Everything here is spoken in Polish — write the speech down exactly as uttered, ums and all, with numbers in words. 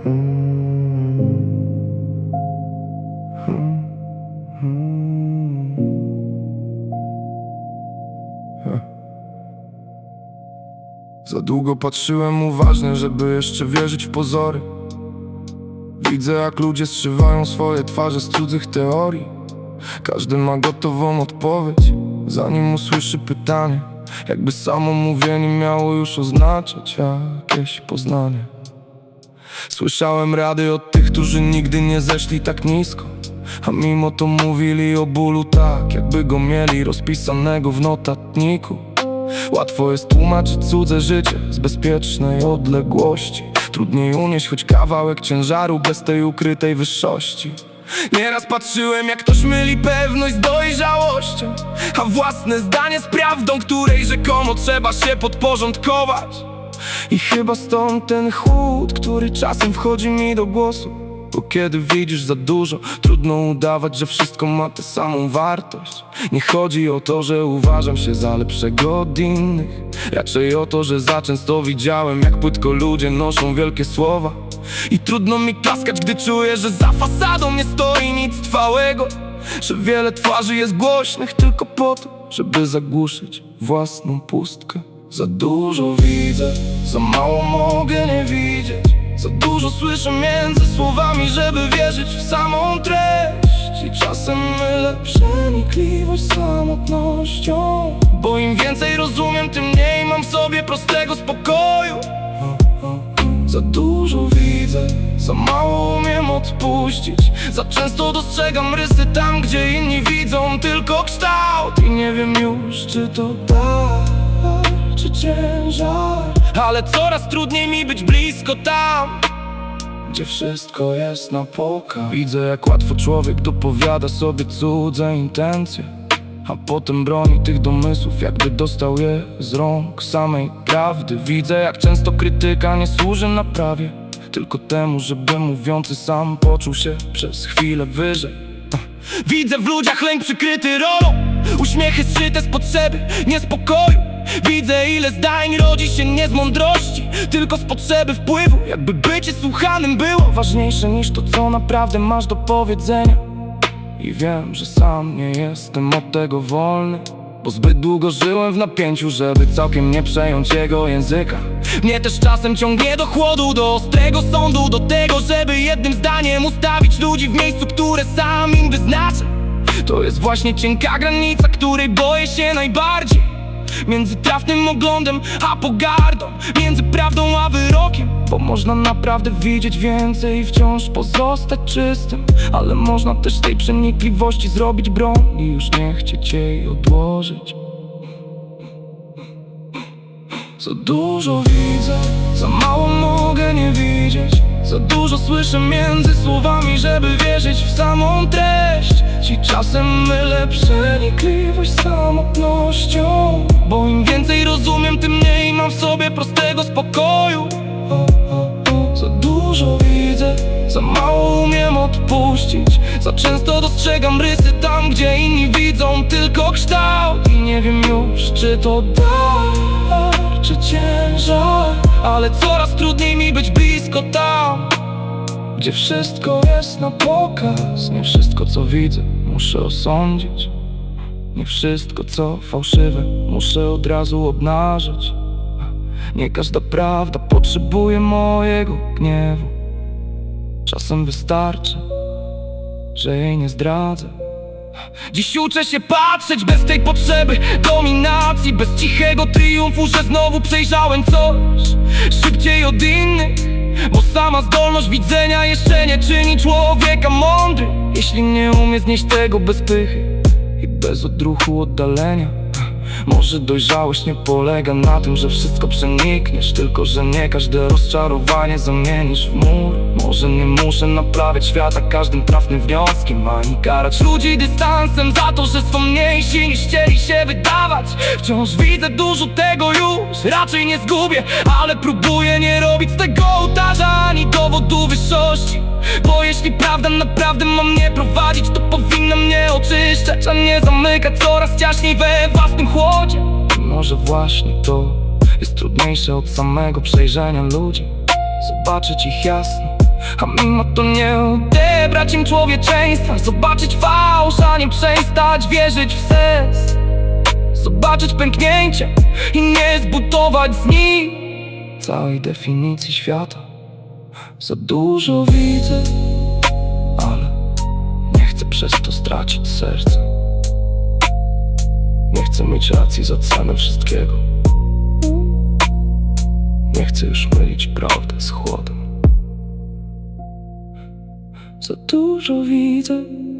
Za długo patrzyłem uważnie, żeby jeszcze wierzyć w pozory. Widzę, jak ludzie zszywają swoje twarze z cudzych teorii. Każdy ma gotową odpowiedź, zanim usłyszy pytanie, jakby samo mówienie miało już oznaczać jakieś poznanie. Słyszałem rady od tych, którzy nigdy nie zeszli tak nisko, a mimo to mówili o bólu tak, jakby go mieli rozpisanego w notatniku. Łatwo jest tłumaczyć cudze życie z bezpiecznej odległości. Trudniej unieść choć kawałek ciężaru bez tej ukrytej wyższości. Nieraz patrzyłem, jak ktoś myli pewność z dojrzałością, a własne zdanie z prawdą, której rzekomo trzeba się podporządkować. I chyba stąd ten chłód, który czasem wchodzi mi do głosu. Bo kiedy widzisz za dużo, trudno udawać, że wszystko ma tę samą wartość. Nie chodzi o to, że uważam się za lepszego od innych, raczej o to, że za często widziałem, jak płytko ludzie noszą wielkie słowa. I trudno mi klaskać, gdy czuję, że za fasadą nie stoi nic trwałego, że wiele twarzy jest głośnych tylko po to, żeby zagłuszyć własną pustkę. Za dużo widzę, za mało mogę nie widzieć. Za dużo słyszę między słowami, żeby wierzyć w samą treść. I czasem mylę przenikliwość z samotnością, bo im więcej rozumiem, tym mniej mam w sobie prostego spokoju. Za dużo widzę, za mało umiem odpuścić. Za często dostrzegam rysy tam, gdzie inni widzą tylko kształt. I nie wiem już, czy to dar, czy ciężar, ale coraz trudniej mi być blisko tam, gdzie wszystko jest na pokaz. Widzę, jak łatwo człowiek dopowiada sobie cudze intencje, a potem broni tych domysłów, jakby dostał je z rąk samej prawdy. Widzę, jak często krytyka nie służy naprawie, tylko temu, żeby mówiący sam poczuł się przez chwilę wyżej. Widzę w ludziach lęk przykryty rolą, uśmiechy zszyte z potrzeby, niespokoju. Widzę, ile zdań rodzi się nie z mądrości, tylko z potrzeby wpływu. Jakby bycie słuchanym było ważniejsze niż to, co naprawdę masz do powiedzenia. I wiem, że sam nie jestem od tego wolny, bo zbyt długo żyłem w napięciu, żeby całkiem nie przejąć jego języka. Mnie też czasem ciągnie do chłodu, do ostrego sądu, do tego, żeby jednym zdaniem ustawić ludzi w miejscu, które sam im wyznaczę. To jest właśnie cienka granica, której boję się najbardziej. Między trafnym oglądem a pogardą, między prawdą a wyrokiem. Bo można naprawdę widzieć więcej i wciąż pozostać czystym, ale można też z tej przenikliwości zrobić broń i już nie chcieć jej odłożyć. Za dużo widzę, za mało mogę nie widzieć. Za dużo słyszę między słowami, żeby wierzyć w samą treść. I czasem mylę przenikliwość z samotnością, bo im więcej rozumiem, tym mniej mam w sobie prostego spokoju. Za dużo widzę, za mało umiem odpuścić. Za często dostrzegam rysy tam, gdzie inni widzą tylko kształt. I nie wiem już, czy to dar, czy ciężar, ale coraz trudniej mi być blisko tam, gdzie wszystko jest na pokaz. Nie wszystko, co widzę, muszę osądzić. Nie wszystko, co fałszywe, muszę od razu obnażyć. Nie każda prawda potrzebuje mojego gniewu. Czasem wystarczy, że jej nie zdradzę. Dziś uczę się patrzeć bez tej potrzeby dominacji, bez cichego triumfu, że znowu przejrzałem coś szybciej od innych. Bo sama zdolność widzenia jeszcze nie czyni człowieka mądrym, jeśli nie umie znieść tego bez pychy i bez odruchu oddalenia. Może dojrzałość nie polega na tym, że wszystko przenikniesz, tylko że nie każde rozczarowanie zamienisz w mur. Może nie muszę naprawiać świata każdym trafnym wnioskiem, ani karać ludzi dystansem za to, że są mniejsi niż chcieli się wydawać. Wciąż widzę dużo tego już, raczej nie zgubię, ale próbuję nie robić z tego ołtarza ani dowodu wyższości. Bo jeśli prawda naprawdę ma mnie prowadzić, to powinna mnie oczyszczać, a nie zamykać coraz ciaśniej we własnym chłodzie. Może właśnie to jest trudniejsze od samego przejrzenia ludzi. Zobaczyć ich jasno, a mimo to nie odebrać im człowieczeństwa. Zobaczyć fałsz, a nie przestać wierzyć w sens. Zobaczyć pęknięcie i nie zbudować z nich całej definicji świata. Za dużo widzę, ale nie chcę przez to stracić serca. Nie chcę mieć racji za cenę wszystkiego. Nie chcę już mylić prawdę z chłodem. Za dużo widzę,